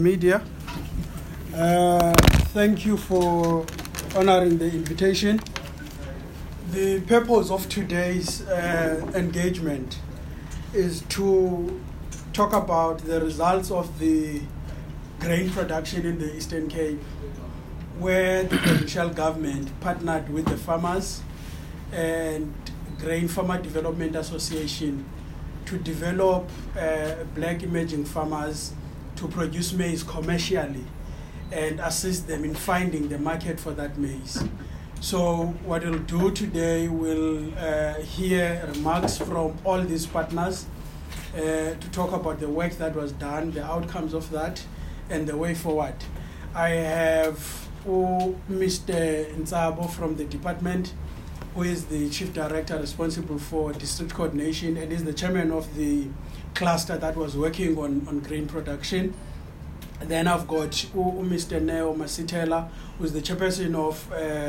Media. Thank you for honoring the invitation. The purpose of today's engagement is to talk about the results of the grain production in the Eastern Cape, where the provincial government partnered with the farmers and Grain Farmer Development Association to develop black emerging farmers to produce maize commercially and assist them in finding the market for that maize. So what we'll do today, we'll hear remarks from all these partners to talk about the work that was done, the outcomes of that, and the way forward. I have Mr. Ntsabo from the department, who is the Chief Director responsible for district coordination and is the chairman of the cluster that was working on grain production. And then I've got Mr. Neo Masitela, who is the chairperson of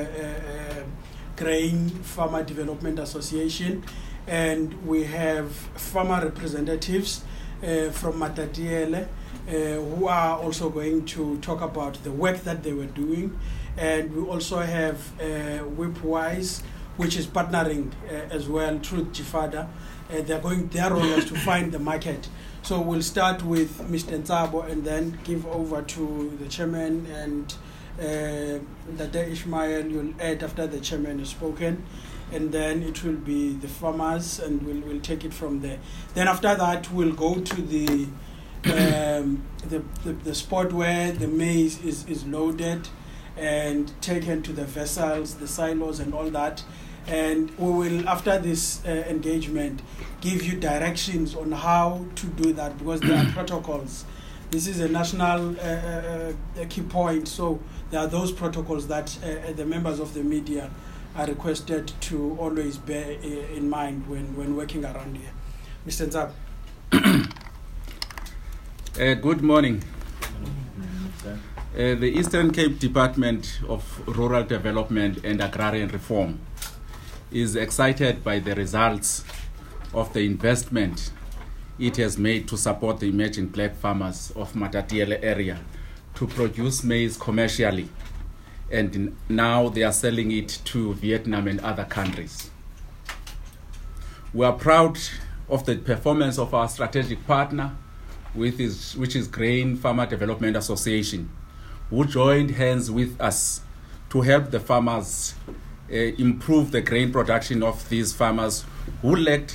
Grain Farmer Development Association. And we have farmer representatives from Matatiele, who are also going to talk about the work that they were doing. And we also have Whipwise, which is partnering as well through GFADA. Their role is to find the market. So we'll start with Mr. Ntsabo and then give over to the chairman, and Dade Ishmael, you'll add after the chairman has spoken, and then it will be the farmers, and we'll take it from there. Then after that, we'll go to the spot where the maize is loaded and taken to the vessels, the silos and all that. And we will, after this engagement, give you directions on how to do that, because there are protocols. This is a national key point, so there are those protocols that the members of the media are requested to always bear in mind when working around here. Mr. Ntsabo. Good morning. The Eastern Cape Department of Rural Development and Agrarian Reform is excited by the results of the investment it has made to support the emerging black farmers of Matatiele area to produce maize commercially, and now they are selling it to Vietnam and other countries. We are proud of the performance of our strategic partner, which is Grain Farmer Development Association, who joined hands with us to help the farmers improve the grain production of these farmers who lacked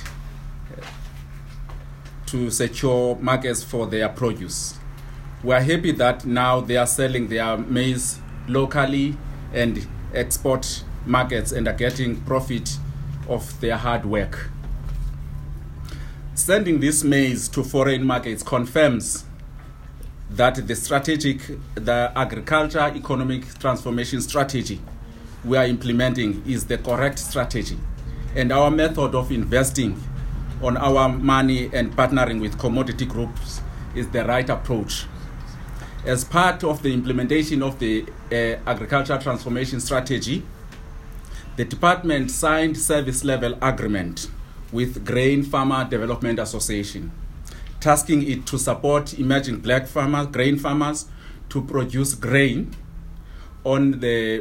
to secure markets for their produce. We are happy that now they are selling their maize locally and export markets and are getting profit of their hard work. Sending this maize to foreign markets confirms that the agriculture economic transformation strategy we are implementing is the correct strategy, and our method of investing on our money and partnering with commodity groups is the right approach. As part of the implementation of the agriculture transformation strategy, the department signed service level agreement with Grain Farmer Development Association, tasking it to support emerging black grain farmers to produce grain on the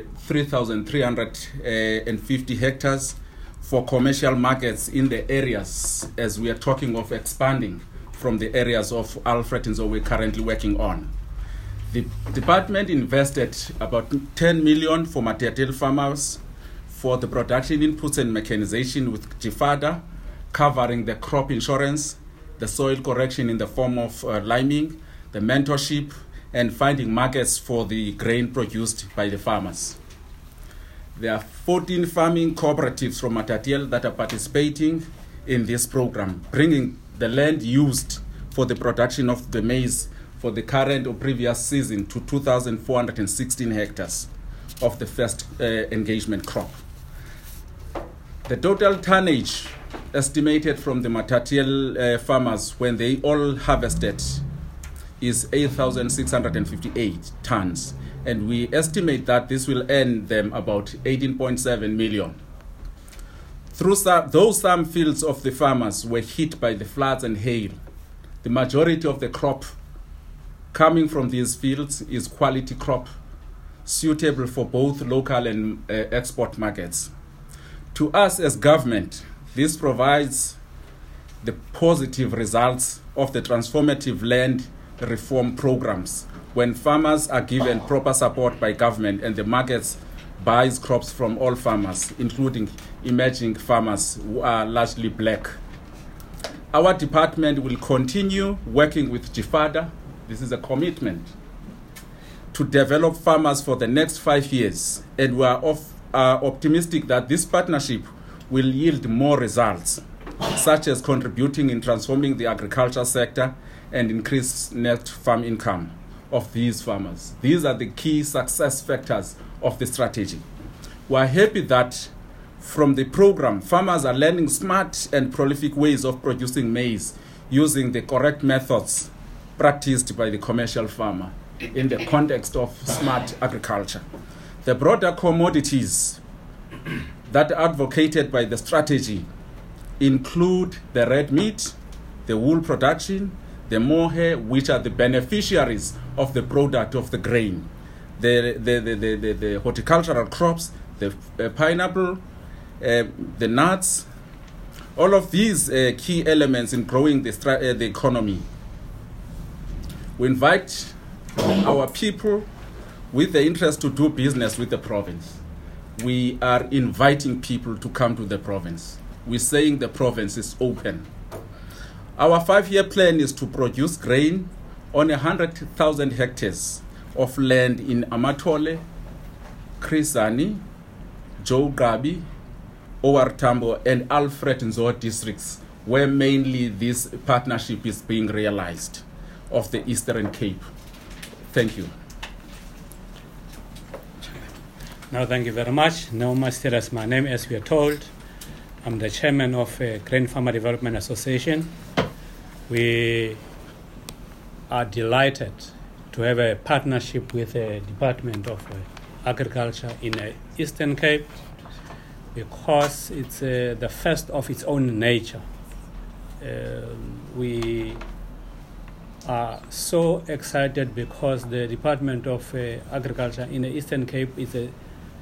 3,350 hectares for commercial markets in the areas, as we are talking of expanding from the areas of Alfred Nzo we're currently working on. The department invested about 10 million for Matatiele farmers for the production inputs and mechanization with GFADA, covering the crop insurance, the soil correction in the form of liming, the mentorship, and finding markets for the grain produced by the farmers. There are 14 farming cooperatives from Matatiele that are participating in this program, bringing the land used for the production of the maize for the current or previous season to 2,416 hectares of the first engagement crop. The total tonnage estimated from the Matatiele farmers when they all harvested is 8,658 tons, and we estimate that this will earn them about 18.7 million. Though some fields of the farmers were hit by the floods and hail, the majority of the crop coming from these fields is quality crop suitable for both local and export markets. To us as government, this provides the positive results of the transformative land reform programs when farmers are given proper support by government and the markets buys crops from all farmers, including emerging farmers who are largely black. Our department will continue working with GFADA, this is a commitment, to develop farmers for the next 5 years, and we are optimistic that this partnership will yield more results, such as contributing in transforming the agriculture sector and increase net farm income of these farmers. These are the key success factors of the strategy. We are happy that from the program, farmers are learning smart and prolific ways of producing maize using the correct methods practiced by the commercial farmer in the context of smart agriculture. The broader commodities that are advocated by the strategy include the red meat, the wool production, the mohair, which are the beneficiaries of the product of the grain, the horticultural crops, the pineapple, the nuts, all of these key elements in growing the economy. We invite our people with the interest to do business with the province. We are inviting people to come to the province. We're saying the province is open. Our 5-year plan is to produce grain on 100,000 hectares of land in Amatole, Chris Hani, Joe Gabi, OR Tambo, and Alfred Nzo districts, where mainly this partnership is being realized, of the Eastern Cape. Thank you. No, thank you very much. No, Master, my name, as we are told, I'm the chairman of Grain Farmer Development Association. We are delighted to have a partnership with the Department of Agriculture in the Eastern Cape because it's the first of its own nature. We are so excited because the Department of Agriculture in the Eastern Cape is a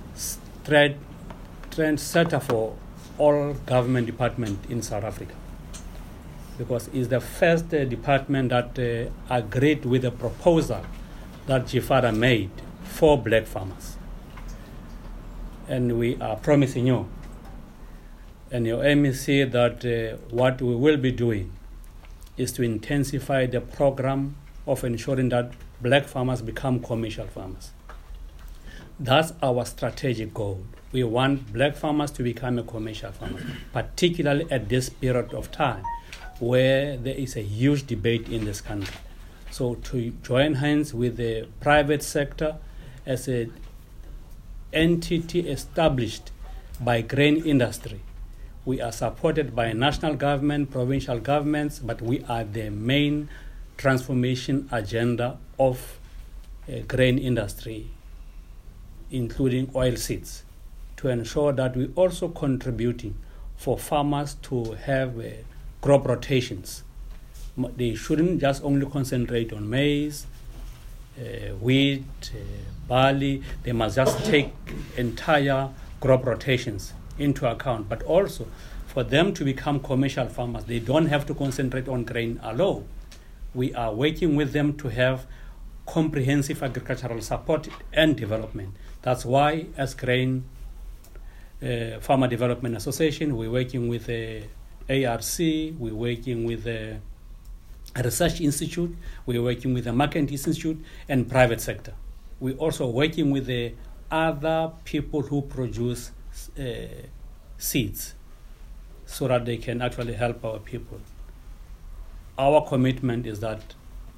trendsetter for all government departments in South Africa, because it's the first department that agreed with the proposal that GFADA made for black farmers. And we are promising you and your MEC that what we will be doing is to intensify the program of ensuring that black farmers become commercial farmers. That's our strategic goal. We want black farmers to become a commercial farmer, particularly at this period of time where there is a huge debate in this country. So to join hands with the private sector as an entity established by grain industry. We are supported by national government, provincial governments, but we are the main transformation agenda of grain industry, including oilseeds, to ensure that we also contributing for farmers to have crop rotations. They shouldn't just only concentrate on maize, wheat, barley. They must just take entire crop rotations into account. But also, for them to become commercial farmers, they don't have to concentrate on grain alone. We are working with them to have comprehensive agricultural support and development. That's why, as Grain Farmer Development Association, we're working with ARC, we're working with a research institute, we're working with the Market Institute and private sector. We're also working with the other people who produce seeds so that they can actually help our people. Our commitment is that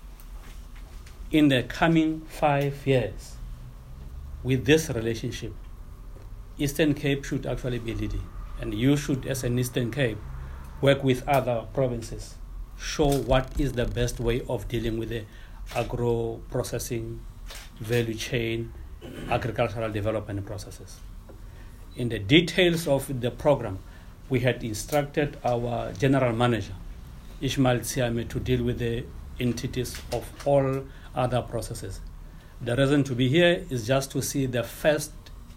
in the coming 5 years, with this relationship, Eastern Cape should actually be leading. And you should, as an Eastern Cape, work with other provinces, show what is the best way of dealing with the agro-processing, value chain, agricultural development processes. In the details of the program, we had instructed our general manager, Ishmael Siame, to deal with the entities of all other processes. The reason to be here is just to see the first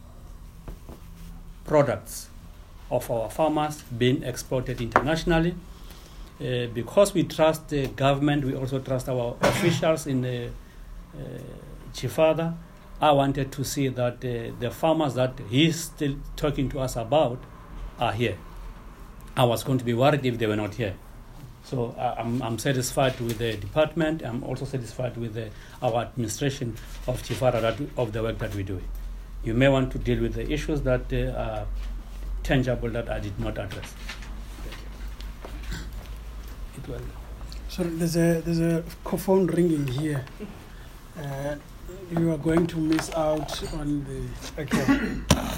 products of our farmers being exported internationally. Because we trust the government, we also trust our officials in Chifada. I wanted to see that the farmers that he's still talking to us about are here. I was going to be worried if they were not here. So I'm satisfied with the department. I'm also satisfied with our administration of Chifada, of the work that we do. You may want to deal with the issues that are tangible that I did not address. Sorry, there's a phone ringing here. You are going to miss out on the. Okay.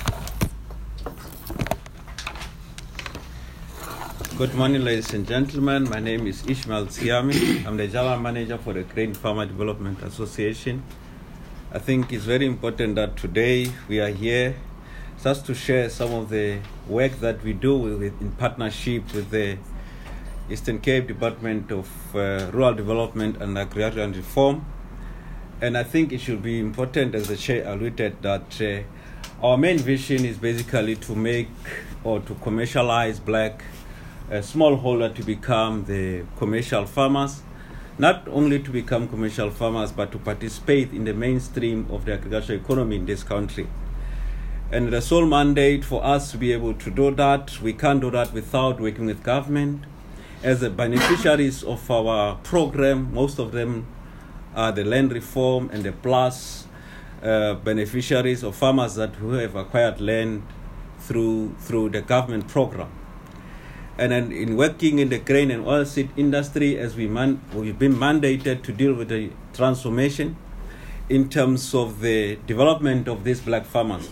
Good morning, ladies and gentlemen. My name is Ishmael Tsiami. I'm the General Manager for the Grain Farmer Development Association. I think it's very important that today we are here just to share some of the work that we do in partnership with the Eastern Cape Department of Rural Development and Agrarian Reform. And I think it should be important, as the Chair alluded, that our main vision is basically to make or to commercialize black smallholder to become the commercial farmers, not only to become commercial farmers, but to participate in the mainstream of the agricultural economy in this country. And the sole mandate for us to be able to do that, we can't do that without working with government. As the beneficiaries of our program, most of them are the land reform and the plus beneficiaries of farmers who have acquired land through the government program. And then in working in the grain and oilseed industry, as we've been mandated to deal with the transformation in terms of the development of these black farmers.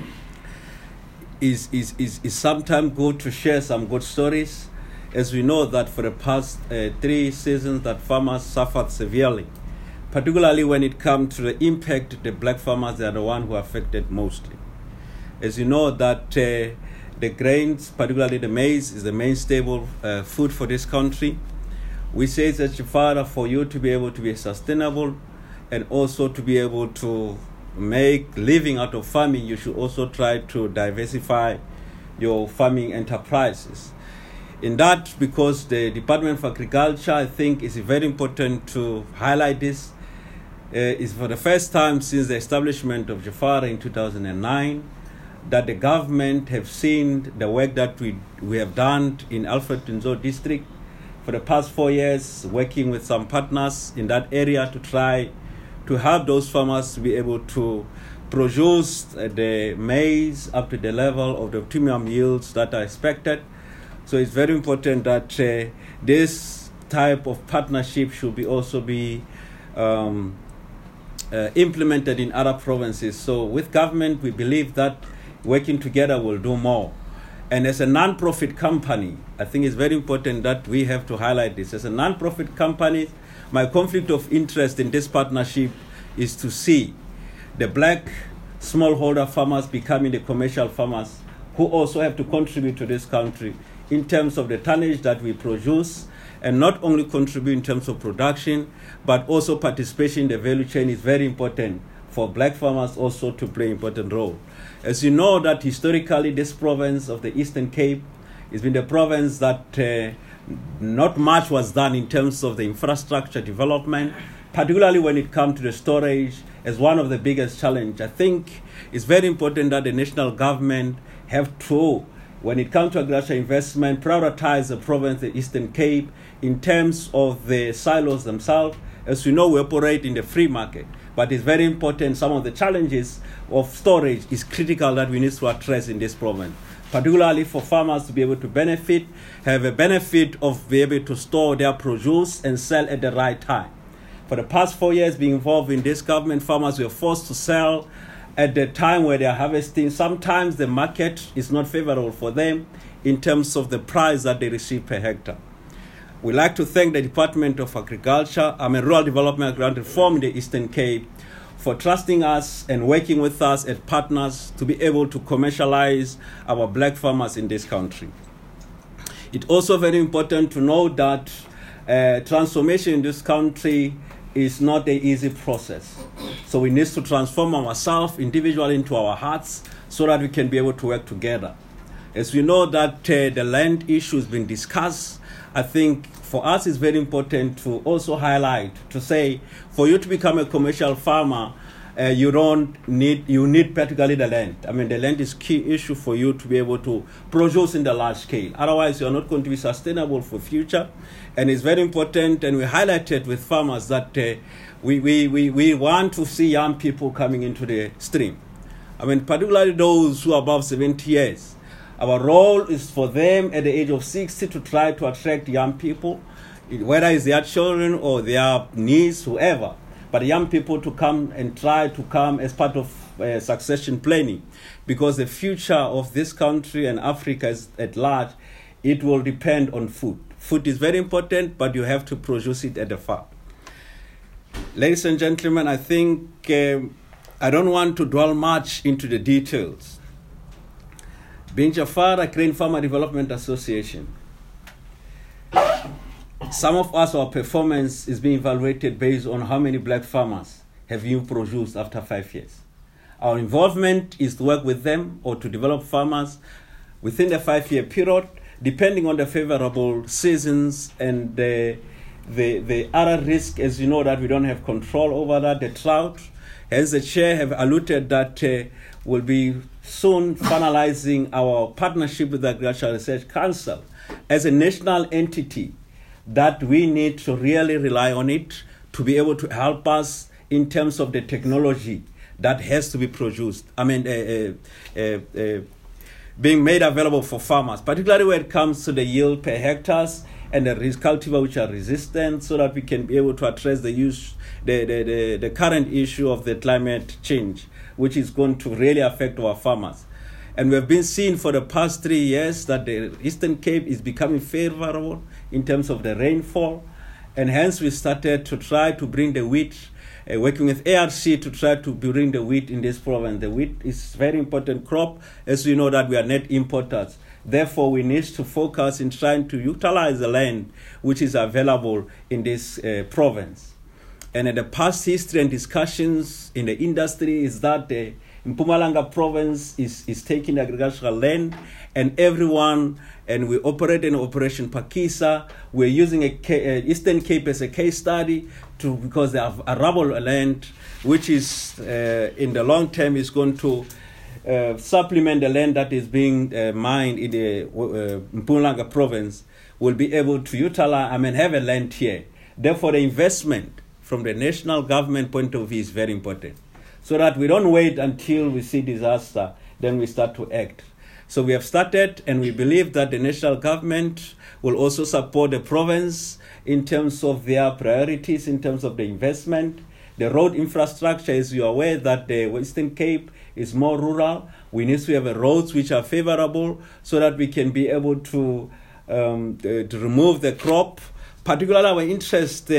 Is sometimes good to share some good stories, as we know that for the past 3 seasons that farmers suffered severely, particularly when it comes to the impact. The black farmers are the ones who are affected mostly. As you know that the grains, particularly the maize, is the main staple food for this country. We say that Chifada, for you to be able to be sustainable and also to be able to make living out of farming, you should also try to diversify your farming enterprises. In that, because the Department of Agriculture, I think, is very important to highlight this, is for the first time since the establishment of Chifada in 2009, that the government have seen the work that we have done in Alfred Nzo district for the past 4 years, working with some partners in that area to try to help those farmers to be able to produce the maize up to the level of the optimum yields that are expected. So it's very important that this type of partnership should also be implemented in other provinces. So with government, we believe that working together will do more. And as a non-profit company, I think it's very important that we have to highlight this. As a non-profit company, my conflict of interest in this partnership is to see the black smallholder farmers becoming the commercial farmers who also have to contribute to this country in terms of the tonnage that we produce, and not only contribute in terms of production, but also participation in the value chain is very important for black farmers also to play an important role. As you know that historically this province of the Eastern Cape has been the province that not much was done in terms of the infrastructure development, particularly when it comes to the storage as one of the biggest challenges. I think it's very important that the national government have to, when it comes to agricultural investment, prioritize the province, the Eastern Cape, in terms of the silos themselves. As you know, we operate in the free market, but it's very important. Some of the challenges of storage is critical that we need to address in this province, particularly for farmers to be able to have a benefit of being able to store their produce and sell at the right time. For the past 4 years being involved in this government, farmers were forced to sell at the time where they are harvesting. Sometimes the market is not favorable for them in terms of the price that they receive per hectare. We'd like to thank the Department of Agriculture, Rural Development and Agrarian Reform in the Eastern Cape for trusting us and working with us as partners to be able to commercialize our black farmers in this country. It's also very important to know that transformation in this country is not an easy process. So we need to transform ourselves individually into our hearts so that we can be able to work together. As we know that the land issue has been discussed, I think for us it's very important to also highlight, to say, for you to become a commercial farmer, you need particularly the land. I mean, the land is key issue for you to be able to produce in the large scale. Otherwise, you're not going to be sustainable for future. And it's very important, and we highlighted with farmers that we want to see young people coming into the stream. I mean, particularly those who are above 70 years. Our role is for them at the age of 60 to try to attract young people, whether it's their children or their niece, whoever. But young people to come and try to come as part of succession planning, because the future of this country and Africa at large, it will depend on food. Food is very important, but you have to produce it at the farm. Ladies and gentlemen, I think I don't want to dwell much into the details. Being Jafara Grain Farmer Development Association, some of us, our performance is being evaluated based on how many black farmers have you produced after 5 years. Our involvement is to work with them or to develop farmers within the 5-year period, depending on the favorable seasons and the other risk, as you know, that we don't have control over that, the drought. As the chair have alluded that we'll be soon finalizing our partnership with the Agricultural Research Council as a national entity, that we need to really rely on it to be able to help us in terms of the technology that has to be produced. I mean, being made available for farmers, particularly when it comes to the yield per hectares and the cultivar which are resistant, so that we can be able to address the current issue of the climate change, which is going to really affect our farmers. And we have been seeing for the past 3 years that the Eastern Cape is becoming favorable in terms of the rainfall. And hence we started to try to bring the wheat, working with ARC to try to bring the wheat in this province. The wheat is a very important crop, as we know that we are net importers. Therefore, we need to focus in trying to utilize the land which is available in this province. And in the past history and discussions in the industry is that the Mpumalanga province is taking agricultural land, and everyone, and we operate in Operation Pakisa. We're using Eastern Cape as a case study because they have arable land, which is in the long term is going to supplement the land that is being mined in the Mpumalanga province. Will be able to utilize, have a land here. Therefore, the investment from the national government point of view is very important, so that we don't wait until we see disaster, then we start to act. So we have started, and we believe that the national government will also support the province in terms of their priorities, in terms of the investment. The road infrastructure, as you are aware that the Western Cape is more rural, we need to have roads which are favorable so that we can be able to remove the crop. Particularly our interest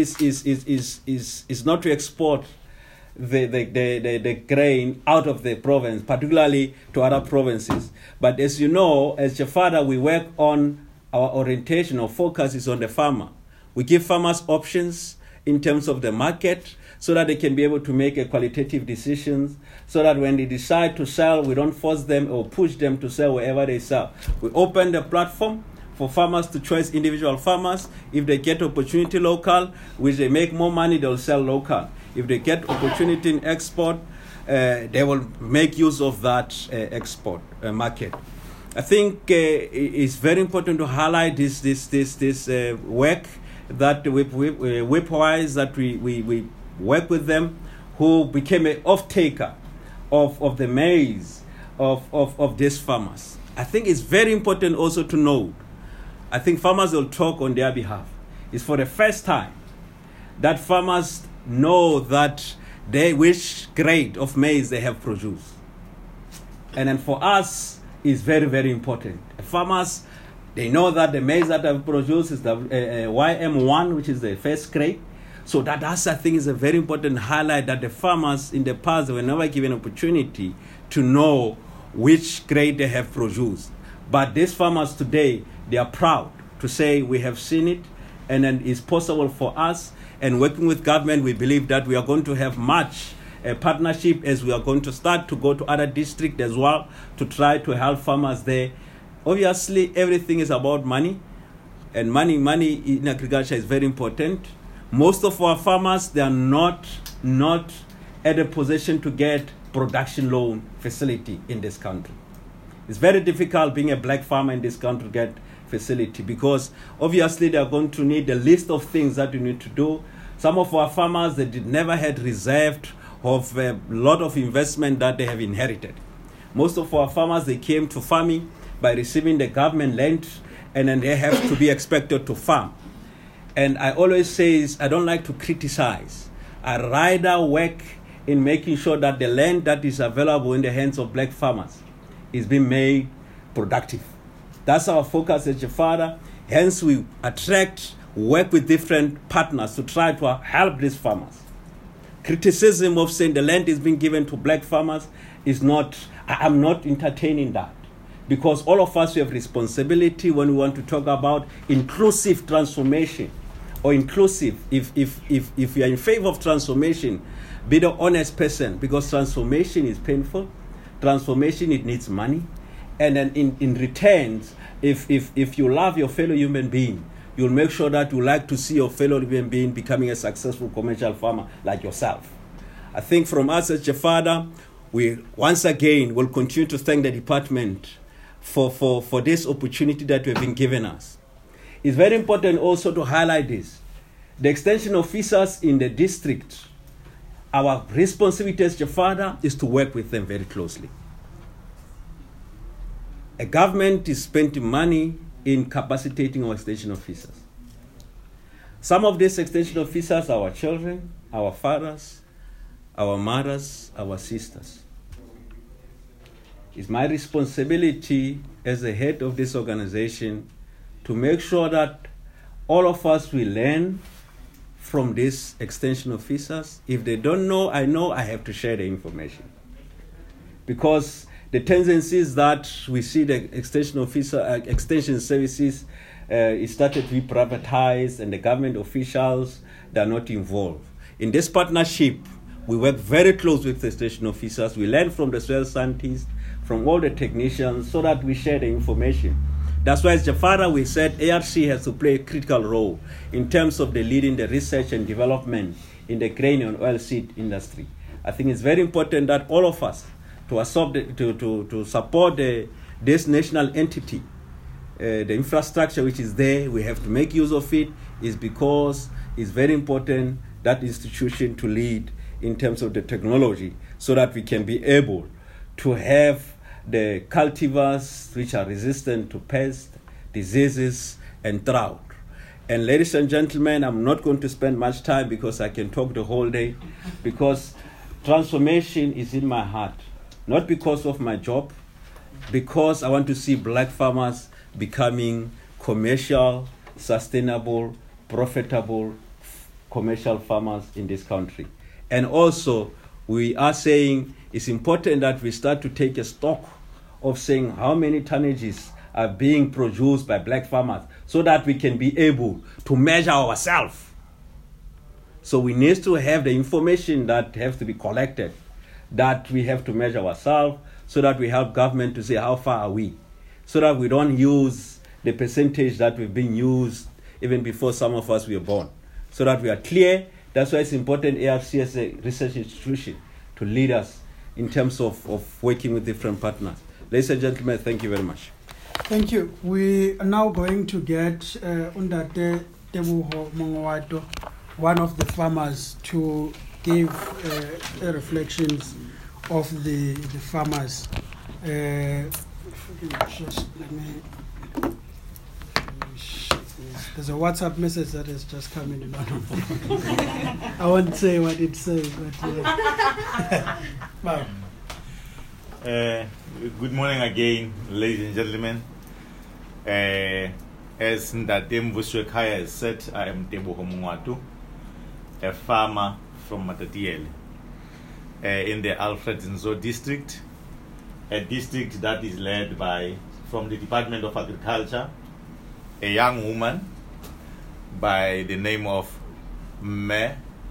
is not to export the grain out of the province, particularly to other provinces. But as you know, as Jafara, we work on our orientation or focus is on the farmer. We give farmers options in terms of the market so that they can be able to make a qualitative decisions, so that when they decide to sell, we don't force them or push them to sell wherever they sell. We open the platform for farmers to choose individual farmers. If they get opportunity local, which they make more money, they'll sell local. If they get opportunity in export, they will make use of that export market. I think it's very important to highlight this work that WIPWISE, that we work with them, who became an off-taker of the maize of these farmers. I think it's very important also to know, I think farmers will talk on their behalf. It's for the first time that farmers know that which grade of maize they have produced. And then for us, it's very, very important. Farmers, they know that the maize that I've produced is the YM1, which is the first grade. So that's, I think, is a very important highlight, that the farmers in the past were never given opportunity to know which grade they have produced. But these farmers today, they are proud to say we have seen it, and then it's possible for us. And working with government, we believe that we are going to have much partnership as we are going to start to go to other districts as well to try to help farmers there. Obviously, everything is about money, and money in agriculture is very important. Most of our farmers, they are not at a position to get production loan facility in this country. It's very difficult being a black farmer in this country to get facility because obviously they are going to need a list of things that you need to do. Some of our farmers, they never had reserved of a lot of investment that they have inherited. Most of our farmers, they came to farming by receiving the government land, and then they have to be expected to farm. And I always say I don't like to criticize. I rather work in making sure that the land that is available in the hands of black farmers is being made productive. That's our focus as Jafada. Hence, we work with different partners to try to help these farmers. Criticism of saying the land is being given to black farmers is not, I'm not entertaining that. Because all of us have responsibility when we want to talk about inclusive transformation or inclusive. If you are in favor of transformation, be the honest person, because transformation is painful. Transformation, it needs money. And then in return, if you love your fellow human being, you'll make sure that you like to see your fellow human being becoming a successful commercial farmer like yourself. I think from us as Jafada, we once again will continue to thank the department for this opportunity that we've been given us. It's very important also to highlight this. The extension officers in the district, our responsibility as Jafada is to work with them very closely. A government is spending money in capacitating our extension officers. Some of these extension officers are our children, our fathers, our mothers, our sisters. It's my responsibility as the head of this organization to make sure that all of us will learn from these extension officers. If they don't know, I have to share the information. Because the tendency is that we see the extension services it started to be privatized, and the government officials, they are not involved. In this partnership, we work very close with the extension officers. We learn from the soil scientists, from all the technicians, so that we share the information. That's why as Jafada, we said ARC has to play a critical role in terms of the leading the research and development in the grain and oilseed industry. I think it's very important that all of us to support this national entity, the infrastructure which is there, we have to make use of it, is because it's very important that institution to lead in terms of the technology so that we can be able to have the cultivars which are resistant to pests, diseases, and drought. And ladies and gentlemen, I'm not going to spend much time because I can talk the whole day, because transformation is in my heart. Not because of my job, because I want to see black farmers becoming commercial, sustainable, profitable commercial farmers in this country. And also, we are saying it's important that we start to take a stock of saying how many tonnages are being produced by black farmers so that we can be able to measure ourselves. So we need to have the information that has to be collected, that we have to measure ourselves so that we help government to say how far are we, so that we don't use the percentage that we've been used even before some of us were born, so that we are clear. That's why it's important ARC as a research institution to lead us in terms of working with different partners. Ladies and gentlemen, thank you very much. Thank you. We are now going to get Undate Tebuho Mongwato, one of the farmers, to give reflections of the farmers. Just let me. There's a WhatsApp message that has just come in. I won't say what it says, but wow. Good morning again, ladies and gentlemen. As Ndate Mvushwekaya has said, I am Teboho Mongwato, a farmer from Matatiele, in the Alfred Nzo district, a district that is led by, from the Department of Agriculture, a young woman by the name of me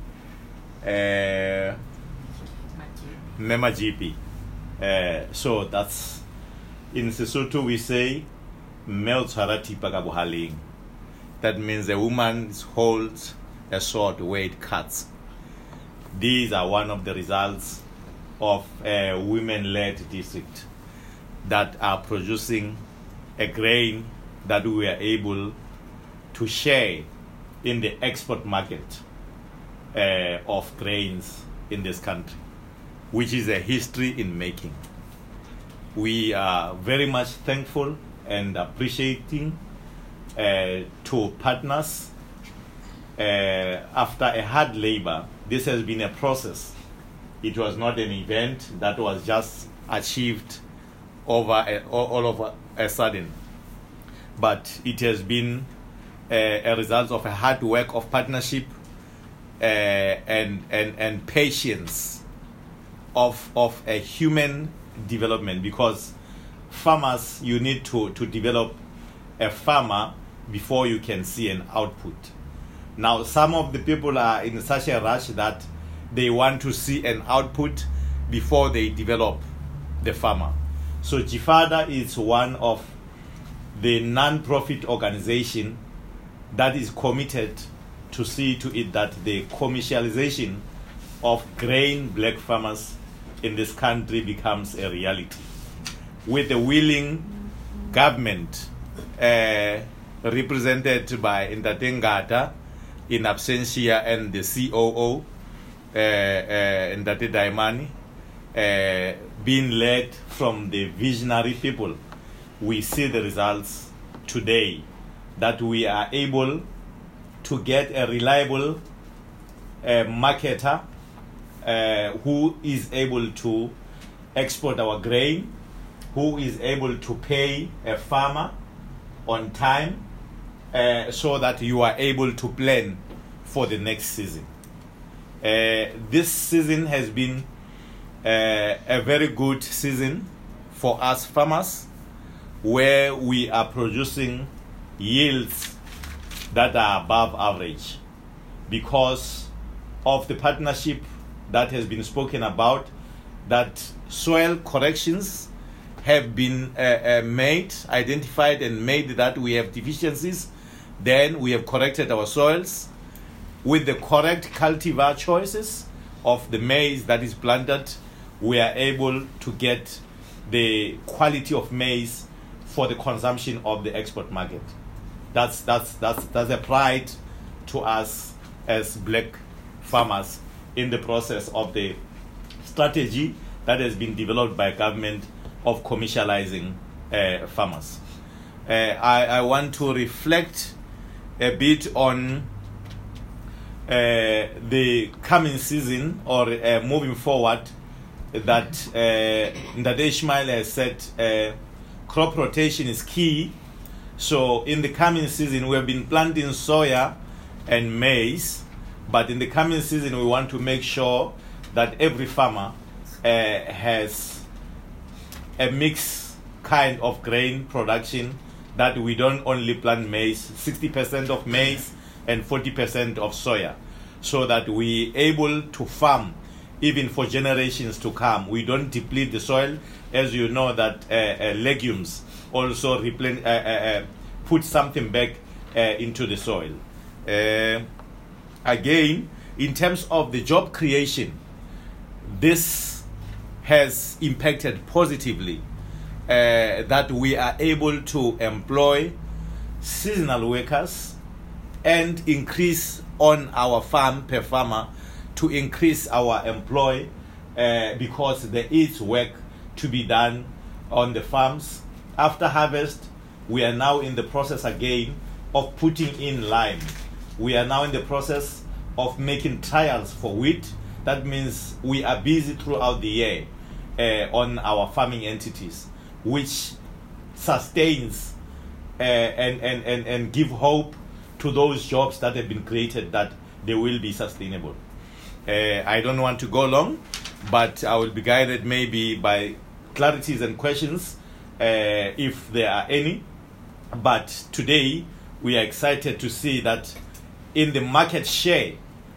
Majipi. So that's in Sesotho we say me o tshwara thipa ka bohaleng. That means a woman holds a sword where it cuts. These are one of the results of a women-led district that are producing a grain that we are able to share in the export market of grains in this country, which is a history in making. We are very much thankful and appreciating to partners. After a hard labor, this has been a process. It was not an event that was just achieved all over a sudden, but it has been a result of a hard work of partnership and patience of a human development, because farmers, you need to develop a farmer before you can see an output. Now, some of the people are in such a rush that they want to see an output before they develop the farmer. So GIFADA is one of the non-profit organization that is committed to see to it that the commercialization of grain black farmers in this country becomes a reality, with a willing government represented by Ntate Ngata in absentia and the COO, Ntate Daimani, being led from the visionary people. We see the results today, that we are able to get a reliable marketer who is able to export our grain, who is able to pay a farmer on time, so that you are able to plan for the next season. This season has been a very good season for us farmers, where we are producing yields that are above average because of the partnership that has been spoken about, that soil corrections have been identified and made that we have deficiencies. Then we have corrected our soils with the correct cultivar choices of the maize that is planted. We are able to get the quality of maize for the consumption of the export market. That's a pride to us as black farmers in the process of the strategy that has been developed by government of commercializing farmers. I want to reflect a bit on the coming season, or moving forward, that Ndade Ishmael has said crop rotation is key. So in the coming season, we have been planting soya and maize, but in the coming season, we want to make sure that every farmer has a mixed kind of grain production, that we don't only plant maize, 60% of maize and 40% of soya, so that we able to farm even for generations to come. We don't deplete the soil. As you know that legumes also put something back into the soil. Again, in terms of the job creation, this has impacted positively, that we are able to employ seasonal workers and increase on our farm per farmer to increase our employ, because there is work to be done on the farms. After harvest, we are now in the process again of putting in lime. We are now in the process of making trials for wheat. That means we are busy throughout the year on our farming entities, which sustains and give hope to those jobs that have been created, that they will be sustainable. I don't want to go long, but I will be guided maybe by clarities and questions if there are any. But today we are excited to see that in the market share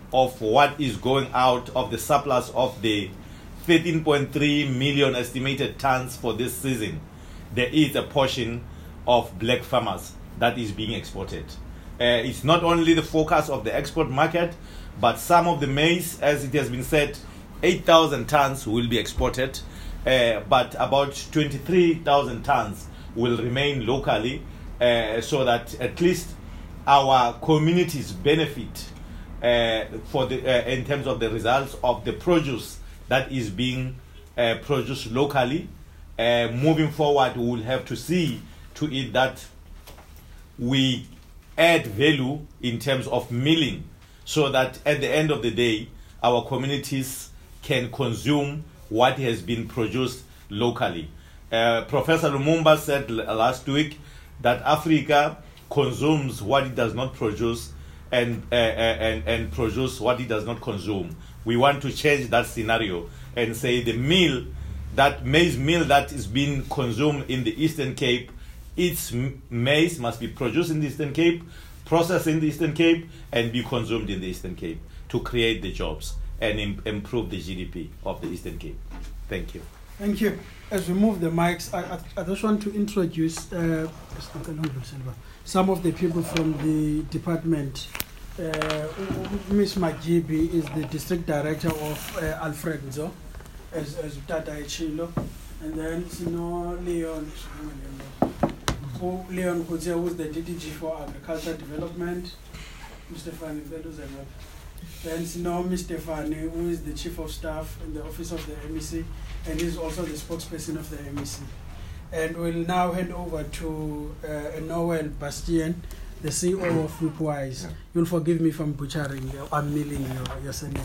of what is going out of the surplus of the 13.3 million estimated tons for this season, there is a portion of black farmers that is being exported. It's not only the focus of the export market, but some of the maize, as it has been said, 8,000 tons will be exported, but about 23,000 tons will remain locally, so that at least our communities benefit in terms of the results of the produce that is being produced locally. Moving forward, we will have to see to it that we add value in terms of milling, so that at the end of the day, our communities can consume what has been produced locally. Professor Lumumba said last week that Africa consumes what it does not produce and produce what it does not consume. We want to change that scenario and say the maize meal that is being consumed in the Eastern Cape, its maize must be produced in the Eastern Cape, processed in the Eastern Cape, and be consumed in the Eastern Cape to create the jobs and improve the GDP of the Eastern Cape. Thank you. Thank you. As we move the mics, I just want to introduce some of the people from the department. Ms. Majibi is the district director of Alfred Nzo, as Tata Echilo. And then Leon Kudze, who is the DDG for Agriculture Development. Mr. Fani, then Mr. Fani, who is the Chief of Staff in the Office of the MEC, and is also the spokesperson of the MEC. And we'll now hand over to Noel Bastien, the CEO of Whipwise. Yeah. You'll forgive me from butchering or milling your surname.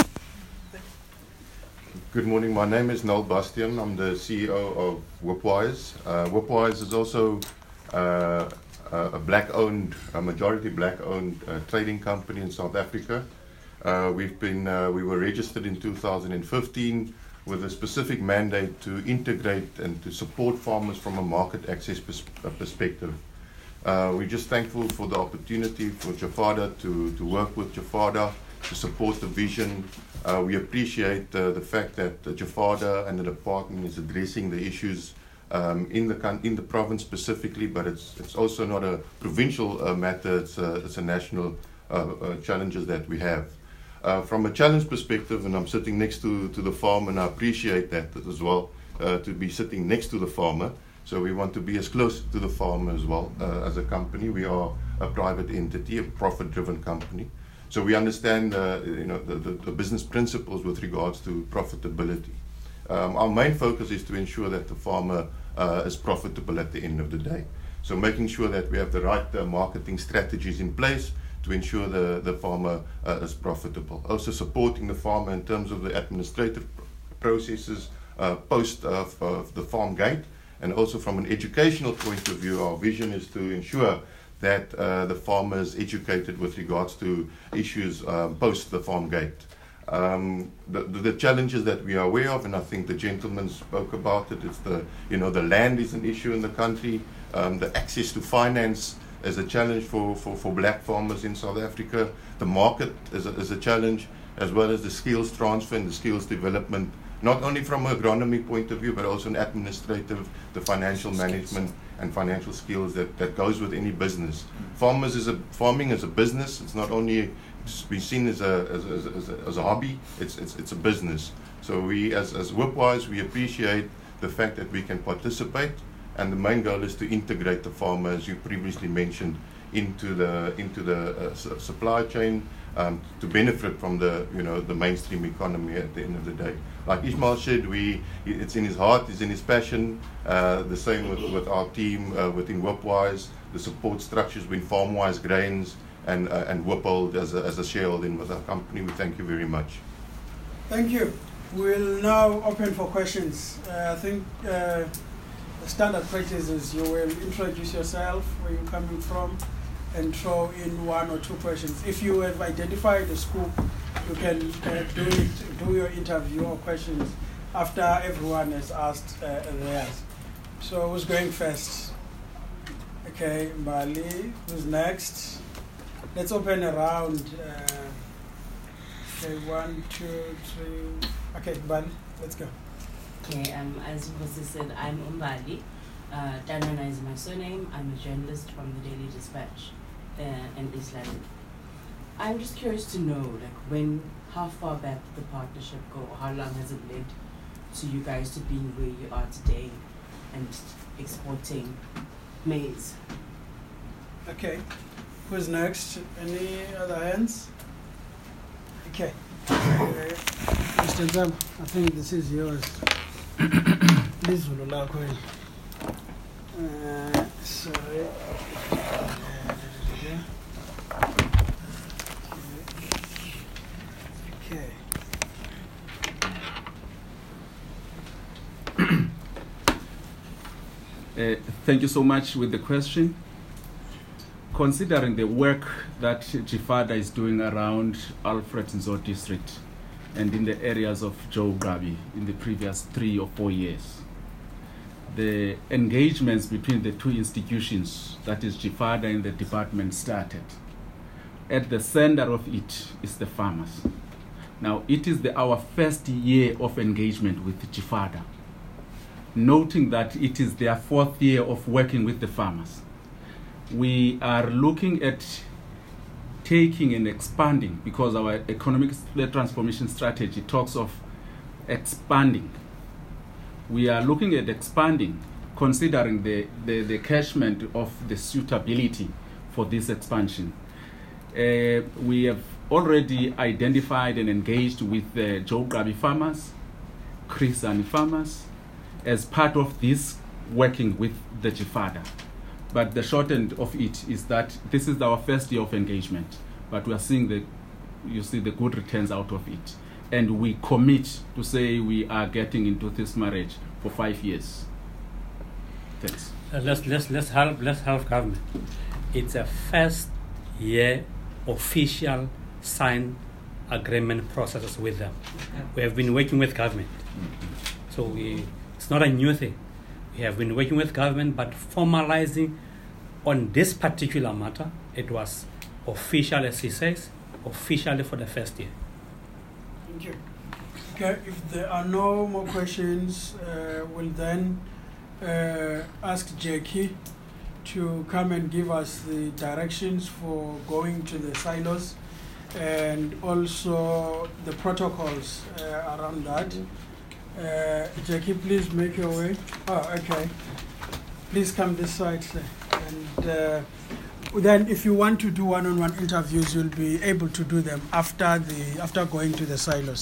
Good morning. My name is Noel Bastien. I'm the CEO of Whipwise. Whipwise is also a majority black-owned trading company in South Africa. We were registered in 2015 with a specific mandate to integrate and to support farmers from a market access perspective. We're just thankful for the opportunity for Jafada to work with Jafada to support the vision. We appreciate the fact that Jafada and the department is addressing the issues in the province specifically, but it's also not a provincial matter. It's a national challenges that we have. From a challenge perspective, and I'm sitting next to the farmer, and I appreciate that as well, to be sitting next to the farmer. So we want to be as close to the farmer as well. As a company, we are a private entity, a profit-driven company. So we understand the business principles with regards to profitability. Our main focus is to ensure that the farmer is profitable at the end of the day. So making sure that we have the right marketing strategies in place to ensure the farmer is profitable. Also supporting the farmer in terms of the administrative processes post of the farm gate, and also from an educational point of view, our vision is to ensure that the farmer is educated with regards to issues post the farm gate. The challenges that we are aware of, and I think the gentleman spoke about it, it's the land is an issue in the country, the access to finance is a challenge for black farmers in South Africa. The market is a challenge, as well as the skills transfer and the skills development, not only from an agronomy point of view, but also an administrative, the financial management and financial skills that goes with any business. Farming is a business. It's not only to be seen as a hobby. It's a business. So we, as Whipwise, we appreciate the fact that we can participate. And the main goal is to integrate the farmer, as you previously mentioned, into the supply chain, to benefit from the mainstream economy at the end of the day. Like Ismail said, it's in his heart, it's in his passion. The same with our team within Whipwise, the support structures between Farmwise Grains and Whiphold as a shareholding with our company. We thank you very much. Thank you. We'll now open for questions. I think the standard practice is you will introduce yourself, where you're coming from, and throw in one or two questions. If you have identified the scoop, you can do your interview or questions after everyone has asked theirs. So who's going first? Okay, Mbali. Who's next? Let's open a round. Okay, 1, 2, 3. Okay, Bali, let's go. Okay, as Vusi said, I'm Umbali. Danana is my surname. I'm a journalist from the Daily Dispatch in East London. I'm just curious to know, how far back did the partnership go? How long has it led to you guys to being where you are today and exporting maize? Okay, who's next? Any other hands? Okay. Mr. Zam, I think this is yours. This will allow going. Sorry. Okay. Thank you so much with the question. Considering the work that GFADA is doing around Alfred Nzo district and in the areas of Joe Gabi in the previous 3 or 4 years, the engagements between the two institutions, that is GFADA and the department, started. At the center of it is the farmers. Now, it is our first year of engagement with GFADA, noting that it is their 4th year of working with the farmers. We are looking at taking and expanding, because our economic transformation strategy talks of expanding. We are looking at expanding, considering the catchment of the suitability for this expansion. We have already identified and engaged with the Joe Gabi farmers, Chris and farmers, as part of this working with the GFADA. But the short end of it is that this is our first year of engagement, but we are seeing the good returns out of it. And we commit to say we are getting into this marriage for 5 years. Thanks. Let's help government. It's a first year official signed agreement processes with them. We have been working with government. So it's not a new thing. We have been working with government, but formalizing on this particular matter, it was official, as he says, officially for the first year. Thank you. Okay, if there are no more questions, we'll then ask Jackie to come and give us the directions for going to the silos and also the protocols around that. Jackie, please make your way. Oh, okay. Please come this side, sir. And then if you want to do one-on-one interviews, you'll be able to do them after going to the silos.